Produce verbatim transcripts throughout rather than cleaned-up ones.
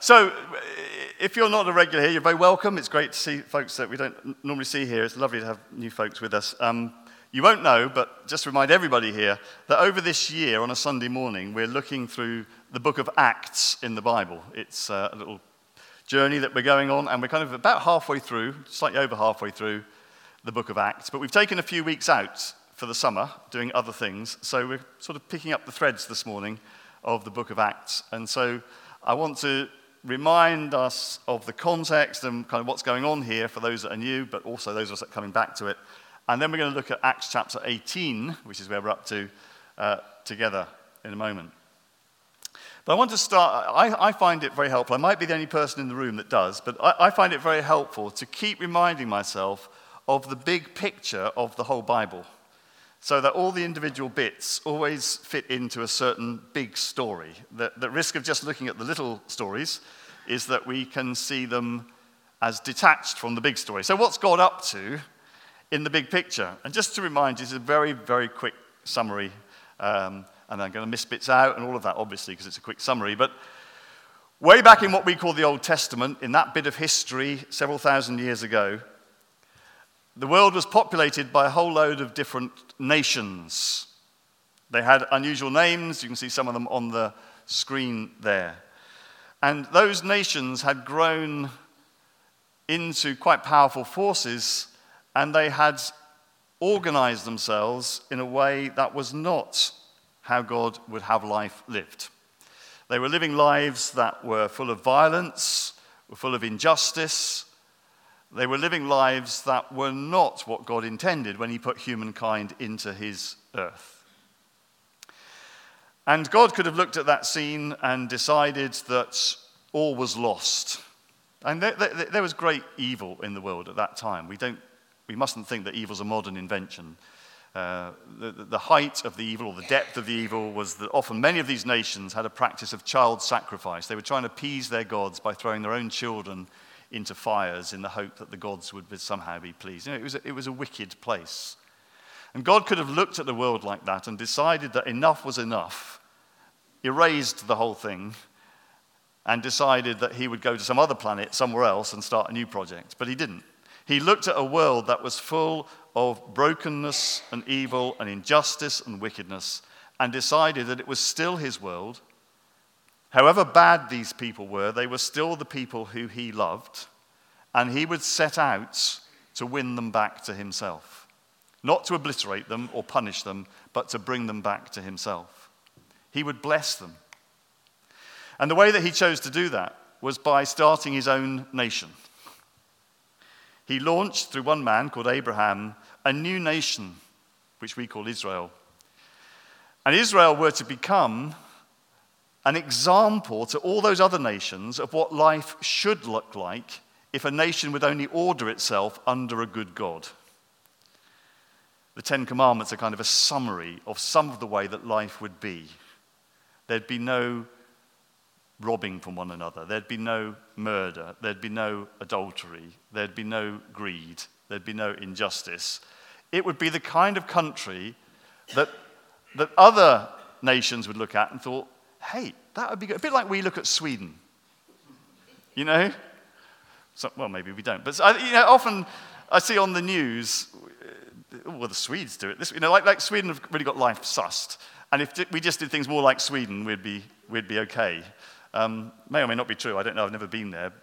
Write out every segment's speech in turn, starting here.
So, if you're not a regular here, you're very welcome. It's great to see folks that we don't normally see here. It's lovely to have new folks with us. Um, you won't know, but just to remind everybody here, that over this year, on a Sunday morning, we're looking through the book of Acts in the Bible. It's uh, a little journey that we're going on, and we're kind of about halfway through, slightly over halfway through the book of Acts. But we've taken a few weeks out for the summer, doing other things, so we're sort of picking up the threads this morning of the book of Acts. And so I want to remind us of the context and kind of what's going on here for those that are new, but also those of us that are coming back to it. And then we're going to look at Acts chapter eighteen, which is where we're up to uh, together in a moment. But I want to start, I, I find it very helpful. I might be the only person in the room that does, but I, I find it very helpful to keep reminding myself of the big picture of the whole Bible, so that all the individual bits always fit into a certain big story. The, the risk of just looking at the little stories is that we can see them as detached from the big story. So what's God up to in the big picture? And just to remind you, it's a very, very quick summary, um, and I'm going to miss bits out and all of that, obviously, because it's a quick summary. But way back in what we call the Old Testament, in that bit of history several thousand years ago, the world was populated by a whole load of different nations. They had unusual names. You can see some of them on the screen there. And those nations had grown into quite powerful forces, and they had organized themselves in a way that was not how God would have life lived. They were living lives that were full of violence, were full of injustice. They were living lives that were not what God intended when he put humankind into his earth. And God could have looked at that scene and decided that all was lost. And there, there, there was great evil in the world at that time. We don't, we mustn't think that evil's a modern invention. Uh, the, the height of the evil, or the depth of the evil, was that often many of these nations had a practice of child sacrifice. They were trying to appease their gods by throwing their own children into fires in the hope that the gods would somehow be pleased. You know, it was a, it was a wicked place. And God could have looked at the world like that and decided that enough was enough, erased the whole thing, and decided that he would go to some other planet somewhere else and start a new project. But he didn't. He looked at a world that was full of brokenness and evil and injustice and wickedness, and decided that it was still his world. However bad these people were, they were still the people who he loved, and he would set out to win them back to himself. Not to obliterate them or punish them, but to bring them back to himself. He would bless them. And the way that he chose to do that was by starting his own nation. He launched, through one man called Abraham, a new nation, which we call Israel. And Israel were to become an example to all those other nations of what life should look like if a nation would only order itself under a good God. The Ten Commandments are kind of a summary of some of the way that life would be. There'd be no robbing from one another. There'd be no murder. There'd be no adultery. There'd be no greed. There'd be no injustice. It would be the kind of country that, that other nations would look at and thought, hey, that would be good. A bit like we look at Sweden, you know? So, well, maybe we don't. But you know, often I see on the news, well, the Swedes do it. This, you know, like, like Sweden have really got life sussed. And if we just did things more like Sweden, we'd be, we'd be okay. Um, may or may not be true. I don't know. I've never been there.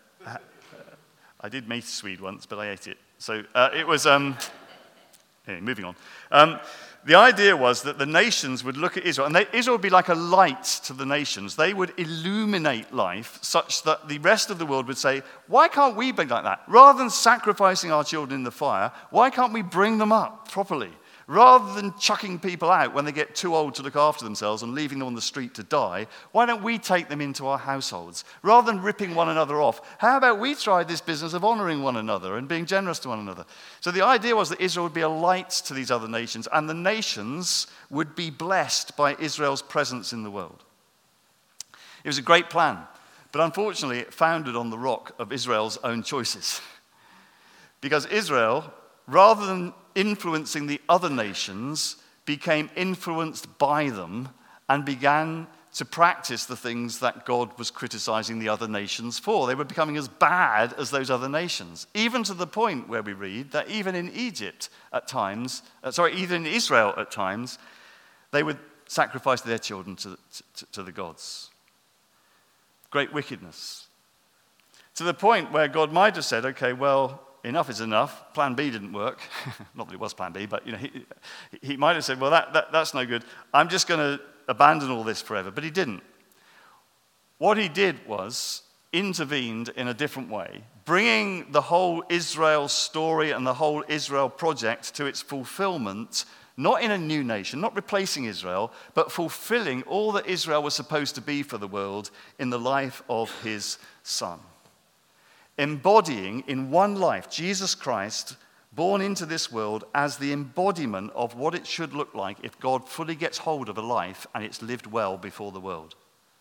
I did make Swede once, but I ate it. So uh, it was... Um, anyway, moving on. Um, The idea was that the nations would look at Israel, and they, Israel would be like a light to the nations. They would illuminate life such that the rest of the world would say, why can't we be like that? Rather than sacrificing our children in the fire, why can't we bring them up properly? Rather than chucking people out when they get too old to look after themselves and leaving them on the street to die, why don't we take them into our households? Rather than ripping one another off, how about we try this business of honoring one another and being generous to one another? So the idea was that Israel would be a light to these other nations, and the nations would be blessed by Israel's presence in the world. It was a great plan, but unfortunately it founded on the rock of Israel's own choices. Because Israel, rather than influencing the other nations, became influenced by them and began to practice the things that God was criticizing the other nations for. They were becoming as bad as those other nations, even to the point where we read that even in Egypt at times, uh, sorry, even in Israel at times, they would sacrifice their children to, to, to the gods. Great wickedness. To the point where God might have said, okay, well, enough is enough. Plan B didn't work. Not that it was plan B, but you know, he, he might have said, well, that, that, that's no good. I'm just going to abandon all this forever. But he didn't. What he did was intervened in a different way, bringing the whole Israel story and the whole Israel project to its fulfillment, not in a new nation, not replacing Israel, but fulfilling all that Israel was supposed to be for the world in the life of his Son. Embodying in one life Jesus Christ, born into this world as the embodiment of what it should look like if God fully gets hold of a life and it's lived well before the world.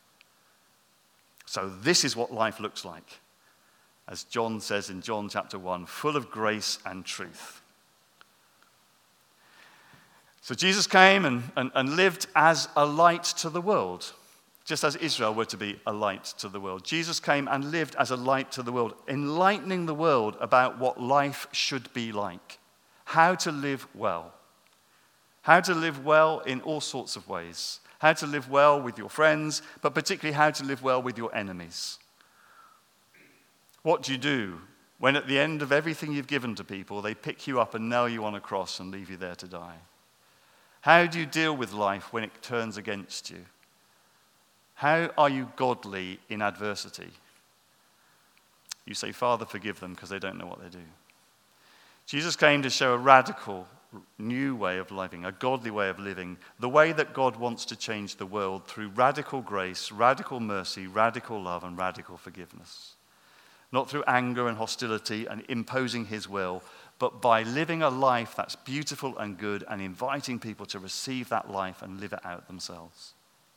So this is what life looks like, as John says in John chapter one, full of grace and truth. So Jesus came and, and, and lived as a light to the world, just as Israel were to be a light to the world. Jesus came and lived as a light to the world, enlightening the world about what life should be like, how to live well, how to live well in all sorts of ways, how to live well with your friends, but particularly how to live well with your enemies. What do you do when at the end of everything you've given to people, they pick you up and nail you on a cross and leave you there to die? How do you deal with life when it turns against you? How are you godly in adversity? You say, Father, forgive them because they don't know what they do. Jesus came to show a radical, new way of living, a godly way of living, the way that God wants to change the world through radical grace, radical mercy, radical love, and radical forgiveness. Not through anger and hostility and imposing his will, but by living a life that's beautiful and good and inviting people to receive that life and live it out themselves.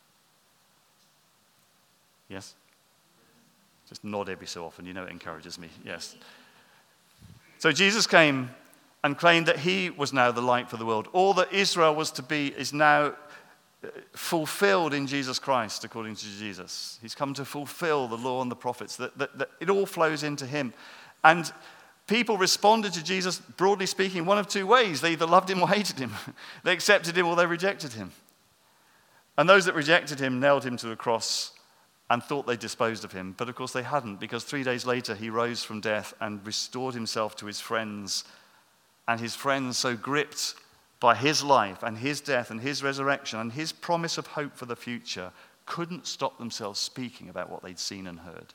Yes? Just nod every so often. You know it encourages me. Yes. So Jesus came and claimed that he was now the light for the world. All that Israel was to be is now fulfilled in Jesus Christ, according to Jesus. He's come to fulfill the law and the prophets. That, that, that it all flows into him. And people responded to Jesus, broadly speaking, one of two ways. They either loved him or hated him. They accepted him or they rejected him. And those that rejected him nailed him to a cross and thought they disposed of him. But of course they hadn't, because three days later he rose from death and restored himself to his friends. And his friends, so gripped by his life and his death and his resurrection and his promise of hope for the future, couldn't stop themselves speaking about what they'd seen and heard.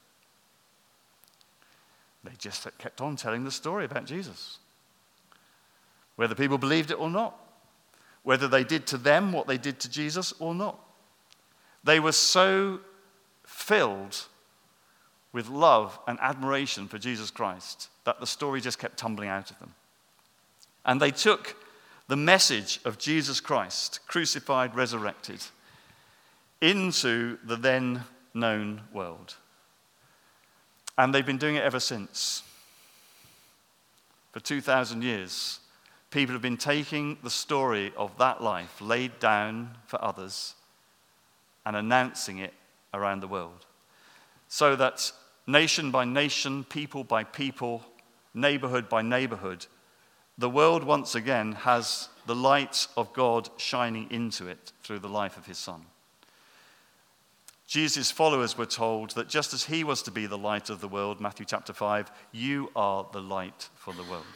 They just kept on telling the story about Jesus. Whether people believed it or not. Whether they did to them what they did to Jesus or not. They were so filled with love and admiration for Jesus Christ that the story just kept tumbling out of them. And they took the message of Jesus Christ, crucified, resurrected, into the then known world. And they've been doing it ever since. For two thousand years, people have been taking the story of that life laid down for others and announcing it around the world. So that nation by nation, people by people, neighborhood by neighborhood, the world once again has the light of God shining into it through the life of his Son. Jesus' followers were told that just as he was to be the light of the world, Matthew chapter five, you are the light for the world.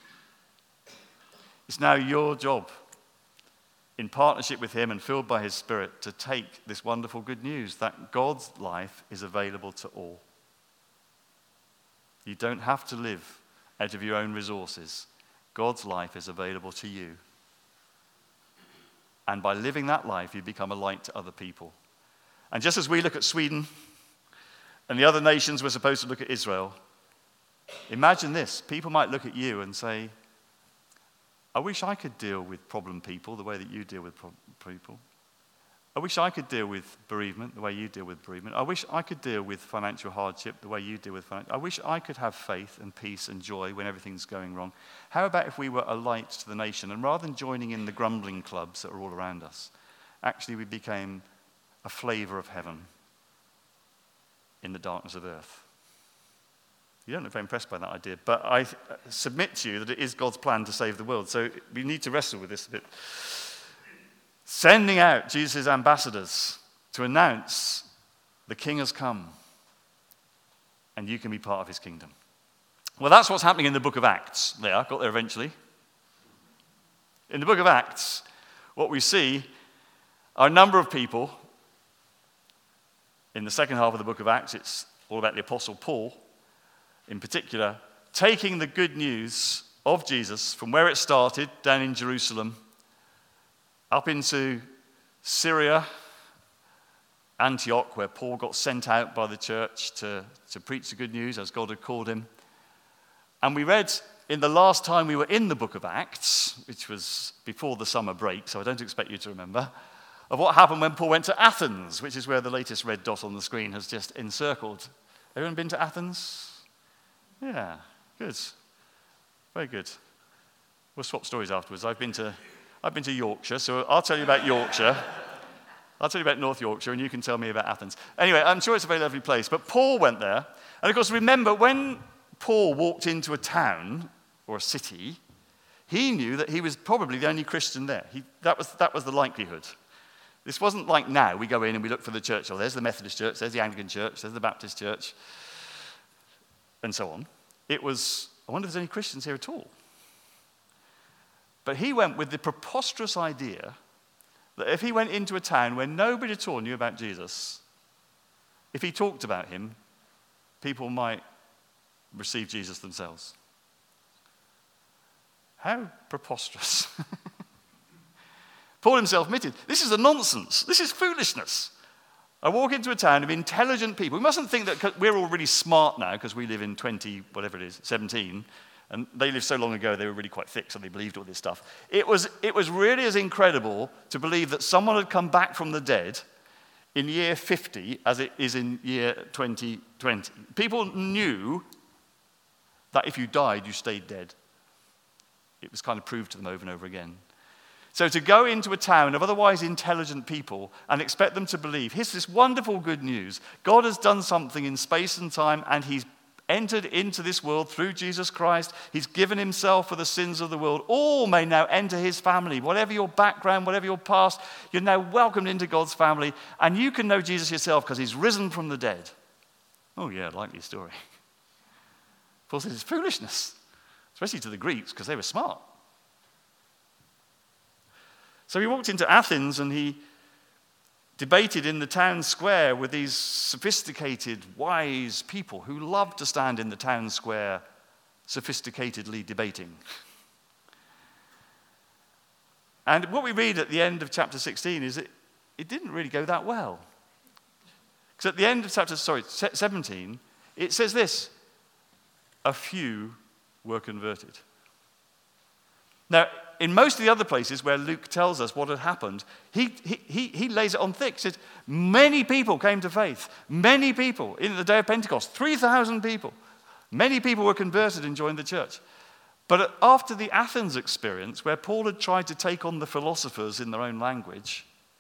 It's now your job, in partnership with him and filled by his Spirit, to take this wonderful good news that God's life is available to all. You don't have to live out of your own resources. God's life is available to you. And by living that life, you become a light to other people. And just as we look at Sweden, and the other nations were supposed to look at Israel, imagine this. People might look at you and say, I wish I could deal with problem people the way that you deal with pro- people. I wish I could deal with bereavement the way you deal with bereavement. I wish I could deal with financial hardship the way you deal with financial. I wish I could have faith and peace and joy when everything's going wrong. How about if we were a light to the nation, and rather than joining in the grumbling clubs that are all around us, actually we became a flavor of heaven in the darkness of earth. You don't look very impressed by that idea, but I submit to you that it is God's plan to save the world. So we need to wrestle with this a bit. Sending out Jesus' ambassadors to announce the King has come and you can be part of his kingdom. Well, that's what's happening in the book of Acts. There, got there eventually. In the book of Acts, what we see are a number of people. In the second half of the book of Acts, it's all about the Apostle Paul, in particular, taking the good news of Jesus from where it started, down in Jerusalem, up into Syria, Antioch, where Paul got sent out by the church to, to preach the good news as God had called him. And we read in the last time we were in the book of Acts, which was before the summer break, so I don't expect you to remember, of what happened when Paul went to Athens, which is where the latest red dot on the screen has just encircled. Everyone been to Athens? Yeah, good. Very good. We'll swap stories afterwards. I've been to I've been to Yorkshire, so I'll tell you about Yorkshire. I'll tell you about North Yorkshire, and you can tell me about Athens. Anyway, I'm sure it's a very lovely place. But Paul went there. And of course, remember, when Paul walked into a town or a city, he knew that he was probably the only Christian there. He, that was, that was the likelihood. This wasn't like now. We go in and we look for the church. Oh, there's the Methodist church, there's the Anglican church, there's the Baptist church, and so on. It was, I wonder if there's any Christians here at all. But he went with the preposterous idea that if he went into a town where nobody at all knew about Jesus, if he talked about him, people might receive Jesus themselves. How preposterous. Paul himself admitted, this is a nonsense. This is foolishness. I walk into a town of intelligent people. We mustn't think that we're all really smart now because we live in twenty, whatever it is, seventeen, and they lived so long ago they were really quite thick, so they believed all this stuff. It was, it was really as incredible to believe that someone had come back from the dead in year fifty as it is in year twenty twenty. People knew that if you died, you stayed dead. It was kind of proved to them over and over again. So to go into a town of otherwise intelligent people and expect them to believe, here's this wonderful good news. God has done something in space and time, and he's entered into this world through Jesus Christ. He's given himself for the sins of the world. All may now enter his family. Whatever your background, whatever your past, you're now welcomed into God's family, and you can know Jesus yourself because he's risen from the dead. Oh yeah, likely story. Paul says it's foolishness, especially to the Greeks because they were smart. So he walked into Athens and he debated in the town square with these sophisticated, wise people who loved to stand in the town square sophisticatedly debating. And what we read at the end of chapter sixteen is that it didn't really go that well. Because at the end of chapter sorry, seventeen, it says this, a few were converted. Now, in most of the other places where Luke tells us what had happened, he, he, he, he lays it on thick. He says, many people came to faith. Many people. In the day of Pentecost, three thousand people. Many people were converted and joined the church. But after the Athens experience, where Paul had tried to take on the philosophers in their own language,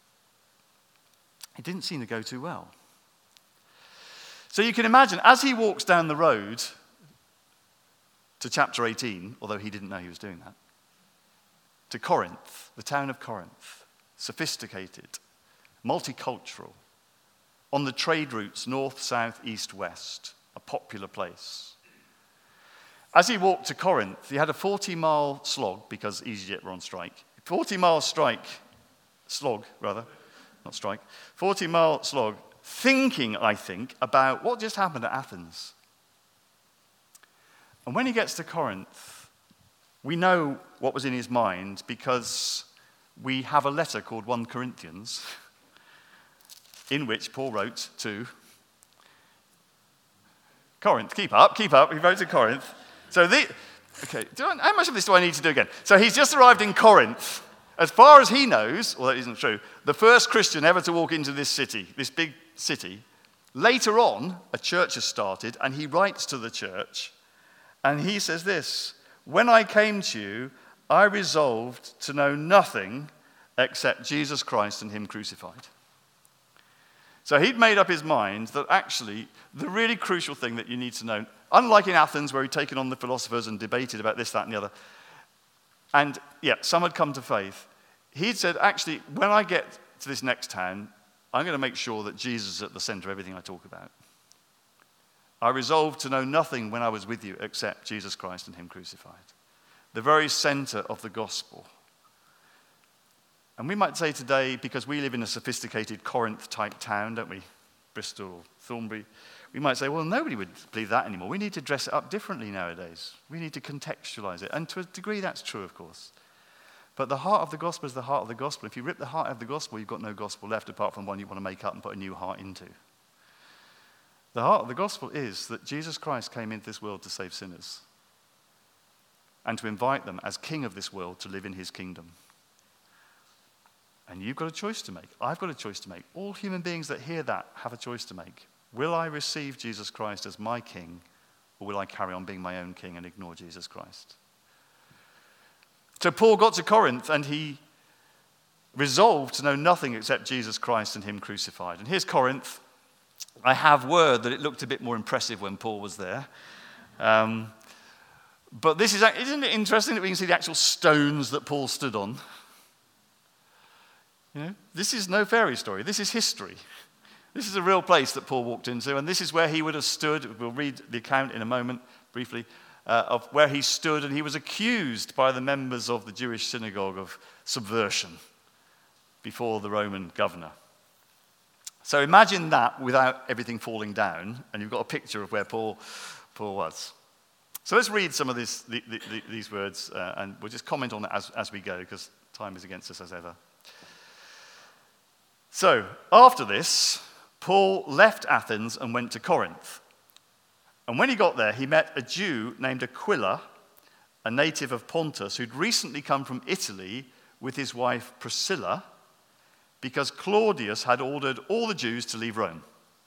it didn't seem to go too well. So you can imagine, as he walks down the road to chapter eighteen, although he didn't know he was doing that, to Corinth, the town of Corinth, sophisticated, multicultural, on the trade routes north, south, east, west, a popular place. As he walked to Corinth, he had a forty-mile slog, because EasyJet were on strike. forty-mile strike, slog, rather, not strike. forty-mile slog, thinking, I think, about what just happened at Athens. And when he gets to Corinth, we know what was in his mind because we have a letter called First Corinthians in which Paul wrote to Corinth. Keep up, keep up. He wrote to Corinth. So the, okay, do I, how much of this do I need to do again? So he's just arrived in Corinth. As far as he knows, well, that isn't true, the first Christian ever to walk into this city, this big city. Later on, a church has started, and he writes to the church, and he says this, when I came to you, I resolved to know nothing except Jesus Christ and him crucified. So he'd made up his mind that actually the really crucial thing that you need to know, unlike in Athens where he'd taken on the philosophers and debated about this, that, and the other, and yeah, some had come to faith, he'd said, actually, when I get to this next town, I'm going to make sure that Jesus is at the center of everything I talk about. I resolved to know nothing when I was with you except Jesus Christ and him crucified. The very center of the gospel. And we might say today, because we live in a sophisticated Corinth-type town, don't we? Bristol, Thornbury. We might say, well, nobody would believe that anymore. We need to dress it up differently nowadays. We need to contextualize it. And to a degree, that's true, of course. But the heart of the gospel is the heart of the gospel. If you rip the heart out of the gospel, you've got no gospel left apart from one you want to make up and put a new heart into. The heart of the gospel is that Jesus Christ came into this world to save sinners and to invite them as king of this world to live in his kingdom. And you've got a choice to make. I've got a choice to make. All human beings that hear that have a choice to make. Will I receive Jesus Christ as my king, or will I carry on being my own king and ignore Jesus Christ? So Paul got to Corinth and he resolved to know nothing except Jesus Christ and him crucified. And here's Corinth. I have word that it looked a bit more impressive when Paul was there. Um, but this is, isn't it interesting that we can see the actual stones that Paul stood on? You know, this is no fairy story. This is history. This is a real place that Paul walked into, and this is where he would have stood. We'll read the account in a moment, briefly, uh, of where he stood, and he was accused by the members of the Jewish synagogue of subversion before the Roman governor. So imagine that without everything falling down, and you've got a picture of where Paul, Paul was. So let's read some of this, the, the, the, these words, uh, and we'll just comment on it as, as we go, because time is against us as ever. So, after this, Paul left Athens and went to Corinth. And when he got there, he met a Jew named Aquila, a native of Pontus, who'd recently come from Italy with his wife Priscilla, because Claudius had ordered all the Jews to leave Rome.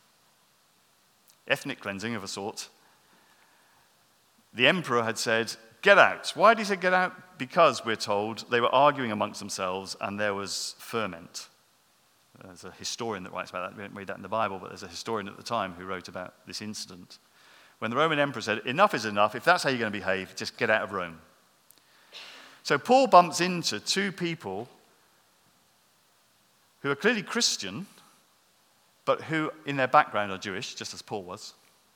Ethnic cleansing of a sort. The emperor had said, get out. Why did he say get out? Because, we're told, they were arguing amongst themselves and there was ferment. There's a historian that writes about that. We don't read that in the Bible, but there's a historian at the time who wrote about this incident. When the Roman emperor said, enough is enough, if that's how you're going to behave, just get out of Rome. So Paul bumps into two people who are clearly Christian, but who in their background are Jewish, just as Paul was.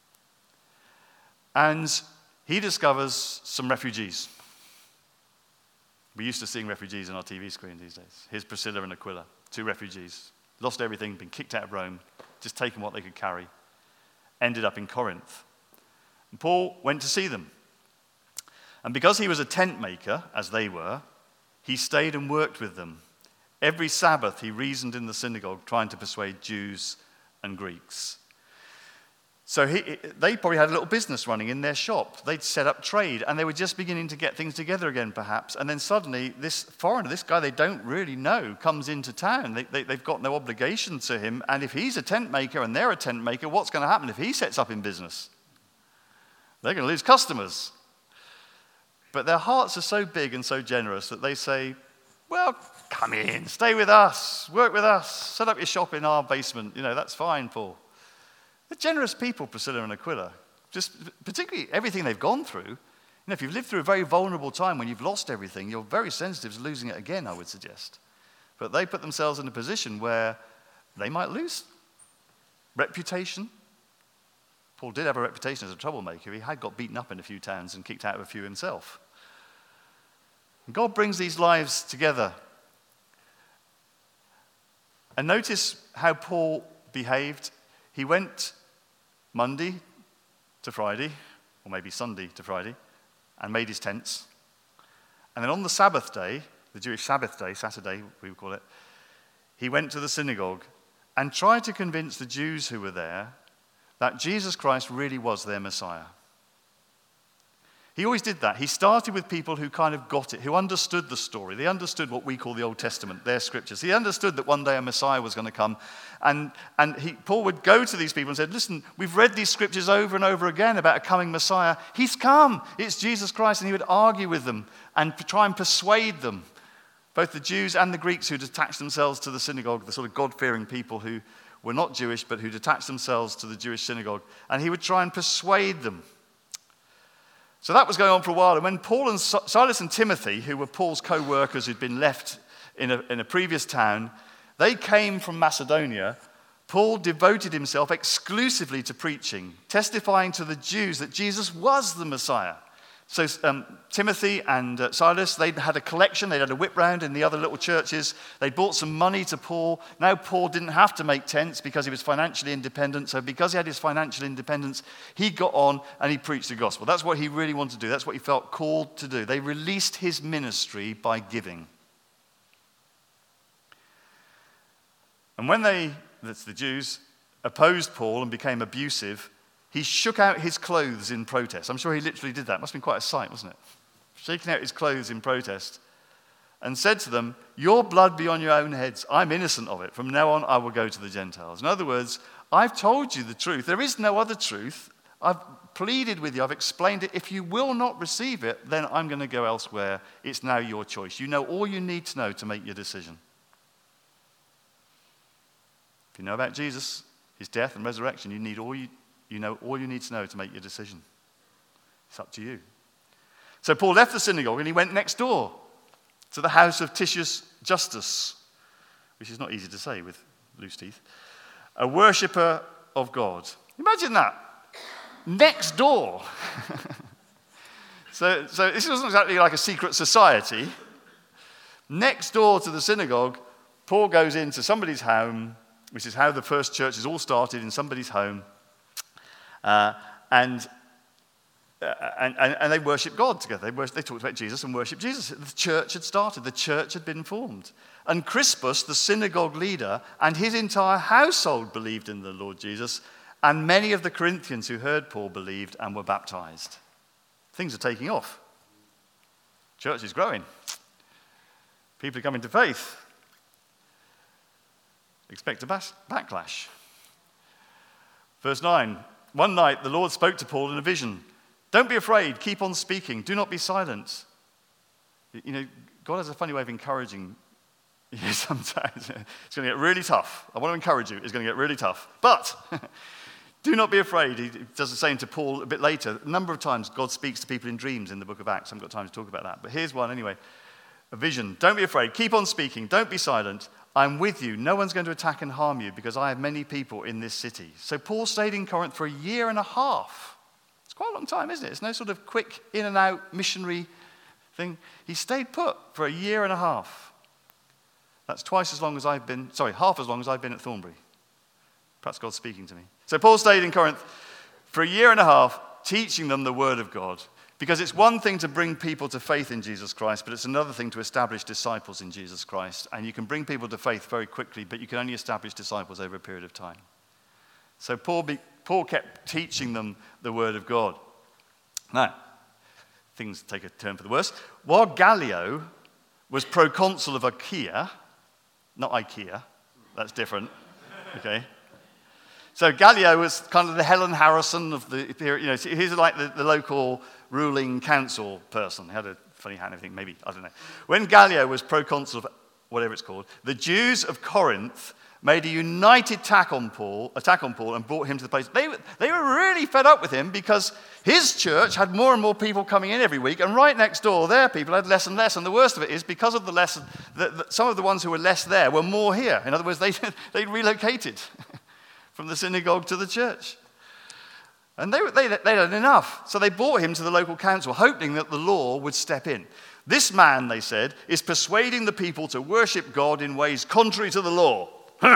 And he discovers some refugees. We're used to seeing refugees on our T V screen these days. Here's Priscilla and Aquila, two refugees. Lost everything, been kicked out of Rome, just taken what they could carry. Ended up in Corinth. And Paul went to see them. And because he was a tent maker, as they were, he stayed and worked with them. Every Sabbath he reasoned in the synagogue, trying to persuade Jews and Greeks. So he, they probably had a little business running in their shop. They'd set up trade, and they were just beginning to get things together again, perhaps. And then suddenly, this foreigner, this guy they don't really know, comes into town. They, they, they've got no obligation to him. And if he's a tent maker and they're a tent maker, what's going to happen if he sets up in business? They're going to lose customers. But their hearts are so big and so generous that they say, well, come in, stay with us, work with us, set up your shop in our basement. You know, that's fine, Paul. They're generous people, Priscilla and Aquila. Just particularly everything they've gone through. You know, if you've lived through a very vulnerable time when you've lost everything, you're very sensitive to losing it again, I would suggest. But they put themselves in a position where they might lose reputation. Paul did have a reputation as a troublemaker. He had got beaten up in a few towns and kicked out of a few himself. And God brings these lives together. And notice how Paul behaved. He went Monday to Friday, or maybe Sunday to Friday, and made his tents. And then on the Sabbath day, the Jewish Sabbath day, Saturday we would call it, he went to the synagogue and tried to convince the Jews who were there that Jesus Christ really was their Messiah. He always did that. He started with people who kind of got it, who understood the story. They understood what we call the Old Testament, their scriptures. He understood that one day a Messiah was going to come. And, and he, Paul would go to these people and said, listen, we've read these scriptures over and over again about a coming Messiah. He's come. It's Jesus Christ. And he would argue with them and try and persuade them, both the Jews and the Greeks who'd attached themselves to the synagogue, the sort of God-fearing people who were not Jewish, but who'd attached themselves to the Jewish synagogue. And he would try and persuade them. So that was going on for a while. And when Paul and Silas and Timothy, who were Paul's co-workers who'd been left in a, in a previous town, they came from Macedonia, Paul devoted himself exclusively to preaching, testifying to the Jews that Jesus was the Messiah. So um, Timothy and uh, Silas, they'd had a collection, they'd had a whip round in the other little churches. They'd brought some money to Paul. Now Paul didn't have to make tents because he was financially independent. So because he had his financial independence, he got on and he preached the gospel. That's what he really wanted to do. That's what he felt called to do. They released his ministry by giving. And when they, that's the Jews, opposed Paul and became abusive, he shook out his clothes in protest. I'm sure he literally did that. It must have been quite a sight, wasn't it? Shaking out his clothes in protest and said to them, "Your blood be on your own heads. I'm innocent of it. From now on, I will go to the Gentiles." In other words, I've told you the truth. There is no other truth. I've pleaded with you. I've explained it. If you will not receive it, then I'm going to go elsewhere. It's now your choice. You know all you need to know to make your decision. If you know about Jesus, his death and resurrection, you need all you You know all you need to know to make your decision. It's up to you. So Paul left the synagogue and he went next door to the house of Titius Justus, which is not easy to say with loose teeth, a worshipper of God. Imagine that. Next door. so, so this wasn't exactly like a secret society. Next door to the synagogue, Paul goes into somebody's home, which is how the first churches all started, in somebody's home. Uh, and, uh, and, and and they worshiped God together. They, worship, they talked about Jesus and worshiped Jesus. The church had started. The church had been formed. And Crispus, the synagogue leader, and his entire household believed in the Lord Jesus. And many of the Corinthians who heard Paul believed and were baptized. Things are taking off. Church is growing. People are coming to faith. Expect a bas- backlash. Verse nine. One night, the Lord spoke to Paul in a vision. "Don't be afraid. Keep on speaking. Do not be silent." You know, God has a funny way of encouraging you sometimes. It's going to get really tough. I want to encourage you. It's going to get really tough. But do not be afraid. He does the same to Paul a bit later. A number of times, God speaks to people in dreams in the book of Acts. I haven't got time to talk about that. But here's one anyway. A vision. "Don't be afraid. Keep on speaking. Don't be silent. I'm with you. No one's going to attack and harm you because I have many people in this city." So Paul stayed in Corinth for a year and a half. It's quite a long time, isn't it? It's no sort of quick in and out missionary thing. He stayed put for a year and a half. That's twice as long as I've been, sorry, half as long as I've been at Thornbury. Perhaps God's speaking to me. So Paul stayed in Corinth for a year and a half, teaching them the word of God. Because it's one thing to bring people to faith in Jesus Christ, but it's another thing to establish disciples in Jesus Christ. And you can bring people to faith very quickly, but you can only establish disciples over a period of time. So Paul, be, Paul kept teaching them the word of God. Now, things take a turn for the worse. While Gallio was proconsul of Achaia, not Ikea, that's different, okay? So Gallio was kind of the Helen Harrison of the period. You know, he's like the, the local ruling council person. He had a funny hand, I think, maybe, I don't know. When Gallio was proconsul of whatever it's called, the Jews of Corinth made a united attack on Paul, attack on Paul and brought him to the place. They, they were really fed up with him because his church had more and more people coming in every week, and right next door, their people had less and less. And the worst of it is because of the less, the, the, some of the ones who were less there were more here. In other words, they they relocated from the synagogue to the church. And they, they, they had enough. So they brought him to the local council, hoping that the law would step in. "This man," they said, "is persuading the people to worship God in ways contrary to the law. Huh.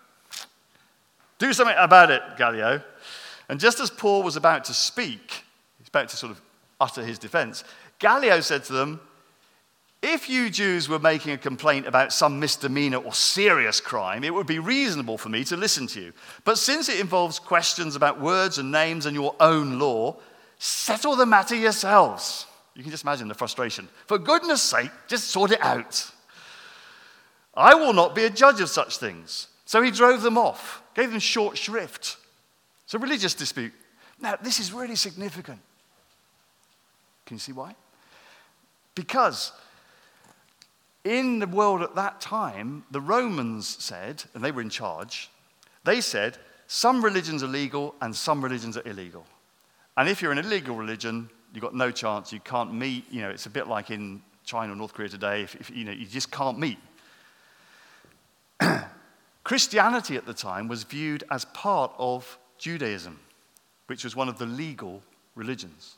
Do something about it, Gallio." And just as Paul was about to speak, he's about to sort of utter his defense, Gallio said to them, "If you Jews were making a complaint about some misdemeanor or serious crime, it would be reasonable for me to listen to you. But since it involves questions about words and names and your own law, settle the matter yourselves." You can just imagine the frustration. "For goodness sake, just sort it out. I will not be a judge of such things." So he drove them off, gave them short shrift. It's a religious dispute. Now, this is really significant. Can you see why? Because in the world at that time, the Romans said, and they were in charge, They said some religions are legal and some religions are illegal. And if you're an illegal religion, you've got no chance. You can't meet. You know, it's a bit like in China or North Korea today. If, if, you know, you just can't meet. Christianity at the time was viewed as part of Judaism, which was one of the legal religions.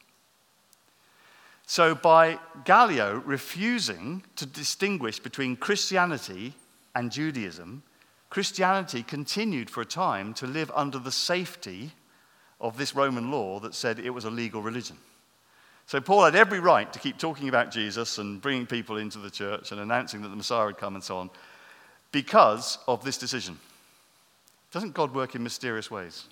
So by Gallio refusing to distinguish between Christianity and Judaism, Christianity continued for a time to live under the safety of this Roman law that said it was a legal religion. So Paul had every right to keep talking about Jesus and bringing people into the church and announcing that the Messiah had come and so on because of this decision. Doesn't God work in mysterious ways?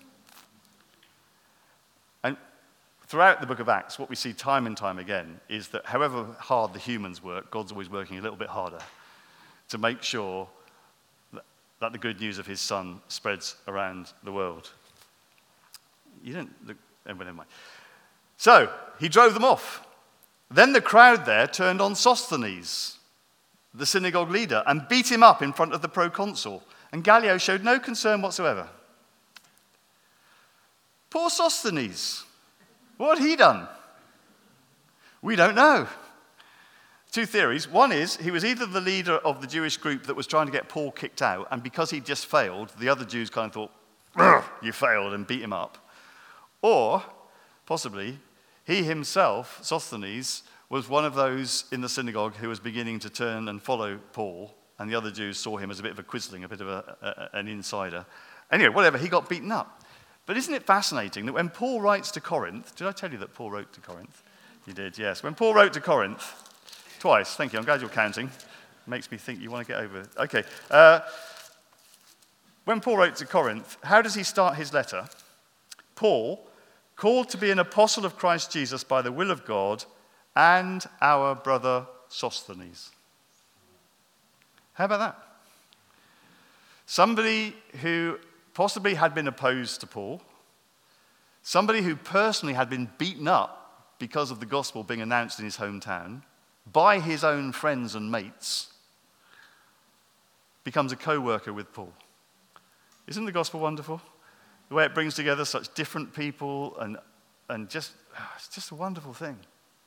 And throughout the book of Acts, what we see time and time again is that however hard the humans work, God's always working a little bit harder to make sure that, that the good news of his son spreads around the world. You don't look, oh, never mind. So, he drove them off. Then the crowd there turned on Sosthenes, the synagogue leader, and beat him up in front of the proconsul. And Gallio showed no concern whatsoever. Poor Sosthenes. What had he done? We don't know. Two theories. One is he was either the leader of the Jewish group that was trying to get Paul kicked out, and because he just failed, the other Jews kind of thought, you failed, and beat him up. Or, possibly, he himself, Sosthenes, was one of those in the synagogue who was beginning to turn and follow Paul, and the other Jews saw him as a bit of a quisling, a bit of a, a, an insider. Anyway, whatever, he got beaten up. But isn't it fascinating that when Paul writes to Corinth, did I tell you that Paul wrote to Corinth? You did, yes. When Paul wrote to Corinth, twice, thank you, I'm glad you're counting. Makes me think you want to get over it. Okay. Uh, when Paul wrote to Corinth, how does he start his letter? Paul, called to be an apostle of Christ Jesus by the will of God, and our brother Sosthenes. How about that? Somebody who possibly had been opposed to Paul, somebody who personally had been beaten up because of the gospel being announced in his hometown by his own friends and mates, becomes a co-worker with Paul. Isn't the gospel wonderful? The way it brings together such different people and, and just, it's just a wonderful thing.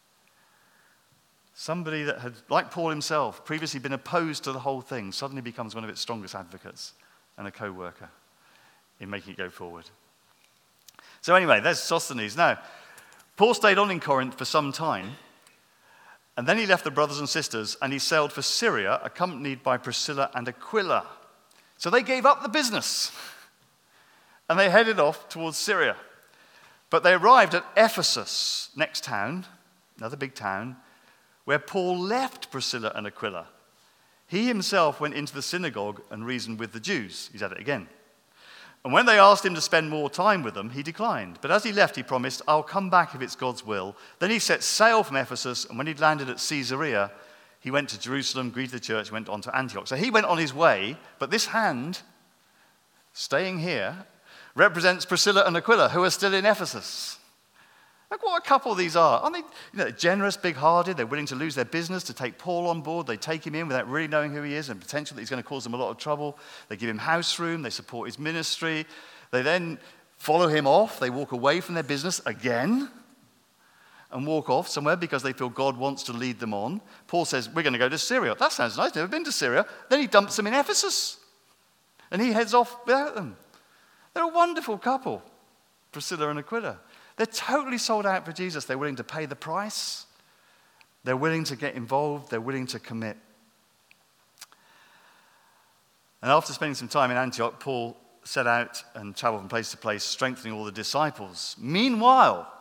Somebody that had, like Paul himself, previously been opposed to the whole thing, suddenly becomes one of its strongest advocates and a co-worker in making it go forward. So anyway, there's Sosthenes. Now, Paul stayed on in Corinth for some time, and then he left the brothers and sisters, and he sailed for Syria, accompanied by Priscilla and Aquila. So they gave up the business, and they headed off towards Syria. But they arrived at Ephesus, next town, another big town, where Paul left Priscilla and Aquila. He himself went into the synagogue and reasoned with the Jews. He's at it again. And when they asked him to spend more time with them, he declined. But as he left, he promised, I'll come back if it's God's will. Then he set sail from Ephesus, and when he'd landed at Caesarea, he went to Jerusalem, greeted the church, and went on to Antioch. So he went on his way, but this hand, staying here, represents Priscilla and Aquila, who are still in Ephesus. Look what a couple these are. Aren't they, you know, generous, big-hearted? They're willing to lose their business to take Paul on board. They take him in without really knowing who he is and potential that he's going to cause them a lot of trouble. They give him house room. They support his ministry. They then follow him off. They walk away from their business again and walk off somewhere because they feel God wants to lead them on. Paul says, we're going to go to Syria. That sounds nice. Never been to Syria. Then he dumps them in Ephesus, and he heads off without them. They're a wonderful couple, Priscilla and Aquila. They're totally sold out for Jesus. They're willing to pay the price. They're willing to get involved. They're willing to commit. And after spending some time in Antioch, Paul set out and traveled from place to place, strengthening all the disciples. Meanwhile,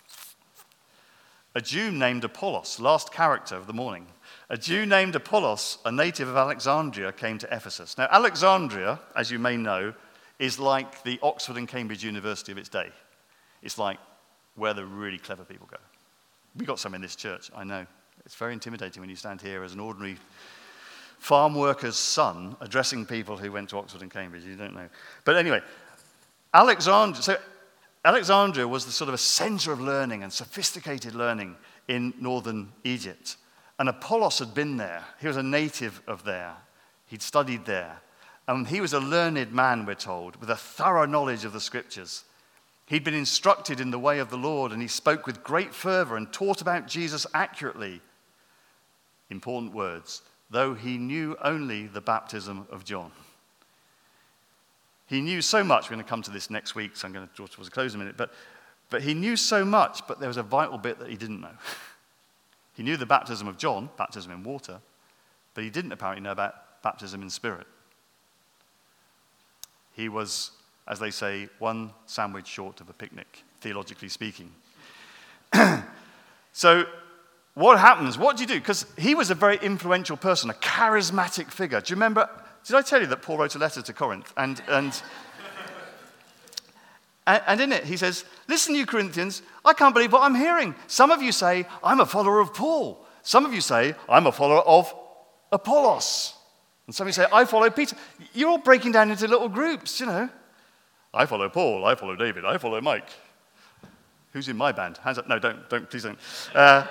a Jew named Apollos, last character of the morning, a Jew named Apollos, a native of Alexandria, came to Ephesus. Now, Alexandria, as you may know, is like the Oxford and Cambridge University of its day. It's like where the really clever people go. We got some in this church, I know. It's very intimidating when you stand here as an ordinary farm worker's son addressing people who went to Oxford and Cambridge. You don't know. But anyway, Alexandria, so Alexandria was the sort of a center of learning and sophisticated learning in northern Egypt. And Apollos had been there. He was a native of there. He'd studied there. And he was a learned man, we're told, with a thorough knowledge of the scriptures. He'd been instructed in the way of the Lord, and he spoke with great fervor and taught about Jesus accurately. Important words, though he knew only the baptism of John. He knew so much. We're going to come to this next week, so I'm going to draw towards a close in a minute. But, but he knew so much, but there was a vital bit that he didn't know. He knew the baptism of John, baptism in water, but he didn't apparently know about baptism in spirit. He was, as they say, one sandwich short of a picnic, theologically speaking. So what happens? What do you do? Because he was a very influential person, a charismatic figure. Do you remember? Did I tell you that Paul wrote a letter to Corinth? And, and, and in it he says, listen, you Corinthians, I can't believe what I'm hearing. Some of you say, I'm a follower of Paul. Some of you say, I'm a follower of Apollos. And some of you say, I follow Peter. You're all breaking down into little groups, you know. I follow Paul, I follow David, I follow Mike. Who's in my band? Hands up. No, don't, don't, please don't. Uh,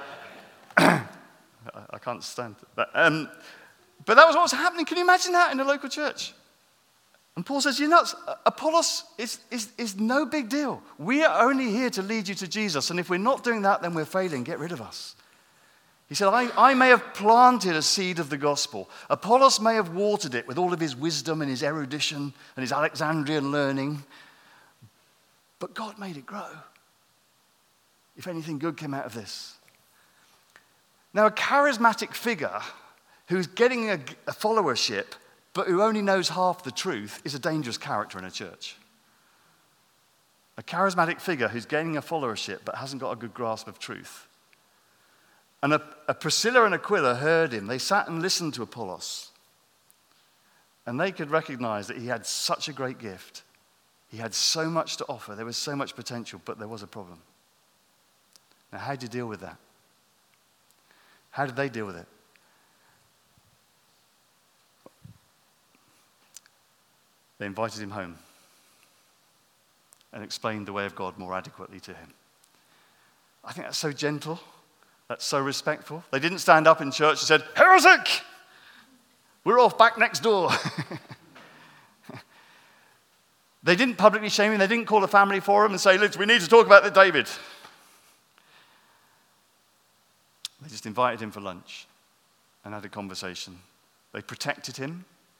I can't stand that. Um, but that was what was happening. Can you imagine that in a local church? And Paul says, you're nuts. Apollos is, is, is no big deal. We are only here to lead you to Jesus. And if we're not doing that, then we're failing. Get rid of us. He said, I, I may have planted a seed of the gospel. Apollos may have watered it with all of his wisdom and his erudition and his Alexandrian learning. But God made it grow. If anything good came out of this. Now, a charismatic figure who's getting a, a followership, but who only knows half the truth, is a dangerous character in a church. A charismatic figure who's gaining a followership, but hasn't got a good grasp of truth. And a, a Priscilla and Aquila heard him. They sat and listened to Apollos. And they could recognize that he had such a great gift. He had so much to offer. There was so much potential, but there was a problem. Now, how did you deal with that? How did they deal with it? They invited him home and explained the way of God more adequately to him. I think that's so gentle. That's so respectful. They didn't stand up in church and said, heretic! We're off back next door. They didn't publicly shame him. They didn't call a family forum and say, look, we need to talk about the David. They just invited him for lunch and had a conversation. They protected him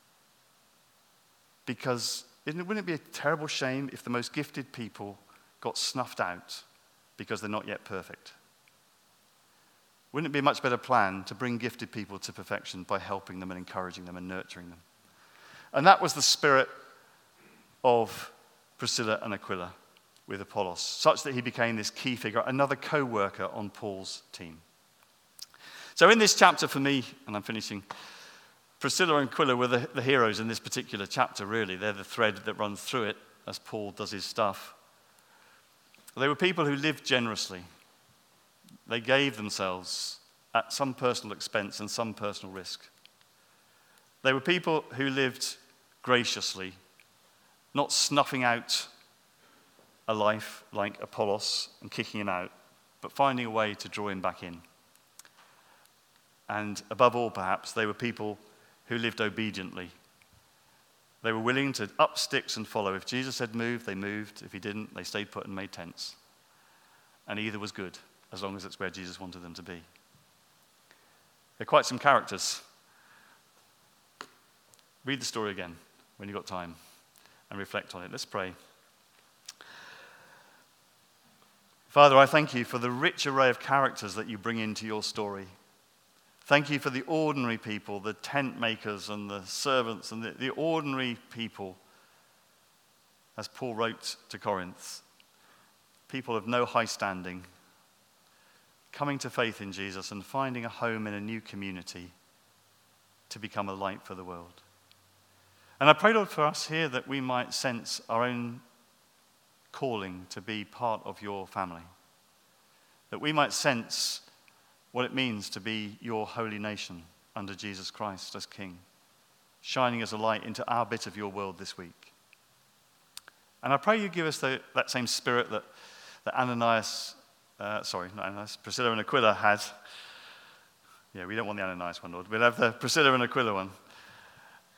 because wouldn't it be a terrible shame if the most gifted people got snuffed out because they're not yet perfect? Wouldn't it be a much better plan to bring gifted people to perfection by helping them and encouraging them and nurturing them? And that was the spirit of Priscilla and Aquila with Apollos, such that he became this key figure, another co-worker on Paul's team. So in this chapter for me, and I'm finishing, Priscilla and Aquila were the, the heroes in this particular chapter, really. They're the thread that runs through it as Paul does his stuff. They were people who lived generously. They gave themselves at some personal expense and some personal risk. They were people who lived graciously, not snuffing out a life like Apollos and kicking him out, but finding a way to draw him back in. And above all, perhaps, they were people who lived obediently. They were willing to up sticks and follow. If Jesus said move, they moved. If he didn't, they stayed put and made tents. And either was good, as long as it's where Jesus wanted them to be. They're quite some characters. Read the story again when you've got time and reflect on it. Let's pray. Father, I thank you for the rich array of characters that you bring into your story. Thank you for the ordinary people, the tent makers and the servants and the, the ordinary people, as Paul wrote to Corinth, people of no high standing, coming to faith in Jesus and finding a home in a new community to become a light for the world. And I pray, Lord, for us here that we might sense our own calling to be part of your family, that we might sense what it means to be your holy nation under Jesus Christ as King, shining as a light into our bit of your world this week. And I pray you give us the, that same spirit that, that Ananias, uh, sorry, not Ananias, Priscilla and Aquila had. Yeah, we don't want the Ananias one, Lord. We'll have the Priscilla and Aquila one.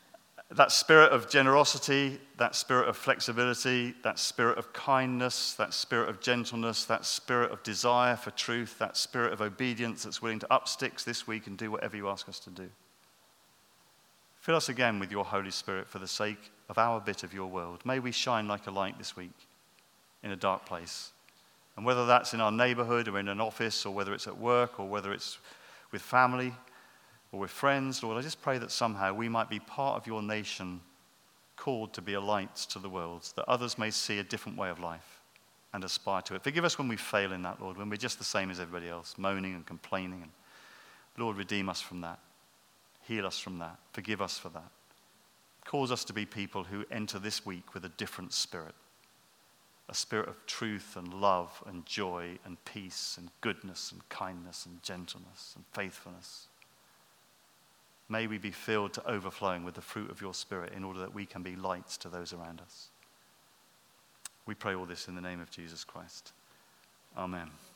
That spirit of generosity, that spirit of flexibility, that spirit of kindness, that spirit of gentleness, that spirit of desire for truth, that spirit of obedience that's willing to up sticks this week and do whatever you ask us to do. Fill us again with your Holy Spirit for the sake of our bit of your world. May we shine like a light this week in a dark place. And whether that's in our neighborhood or in an office or whether it's at work or whether it's with family or with friends, Lord, I just pray that somehow we might be part of your nation called to be a light to the world, that others may see a different way of life and aspire to it. Forgive us when we fail in that, Lord, when we're just the same as everybody else, moaning and complaining. And Lord, redeem us from that. Heal us from that. Forgive us for that. Cause us to be people who enter this week with a different spirit, a spirit of truth and love and joy and peace and goodness and kindness and gentleness and faithfulness. May we be filled to overflowing with the fruit of your Spirit in order that we can be lights to those around us. We pray all this in the name of Jesus Christ. Amen.